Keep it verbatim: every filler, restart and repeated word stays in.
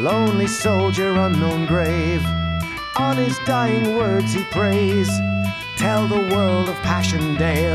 lonely soldier, unknown grave. On his dying words he prays, tell the world of Passchendaele.